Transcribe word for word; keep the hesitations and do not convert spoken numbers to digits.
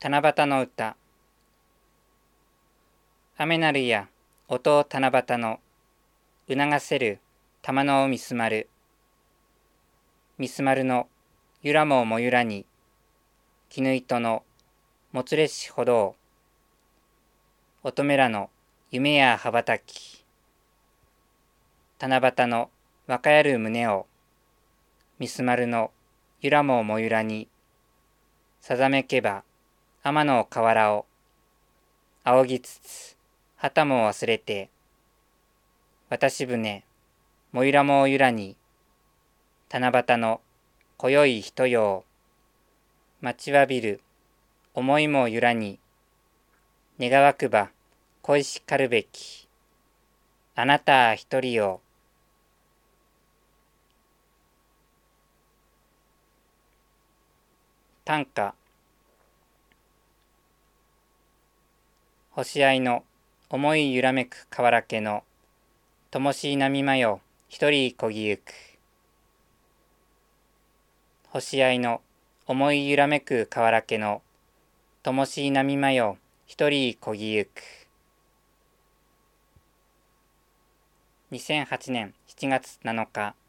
七夕の歌。雨なるや音を七夕の、促せる玉のをみすまる。みすまるのゆらももゆらに、絹糸のもつれしほどう。乙女らの夢や羽ばたき。七夕の若やる胸を、みすまるのゆらももゆらに、さざめけば天の河原を、仰ぎつつ旗も忘れて、渡し船もゆらもゆらに、七夕の今宵人よう、待ちわびる思いもゆらに、願わくば恋しかるべき、あなた一人よ。短歌。星合いの思いゆらめく河原家の、ともしい波間よ一人こぎゆく。星合いの思いゆらめく河原家の、ともしい波間よ一人こぎゆく。にせんはちねんしちがつなのか。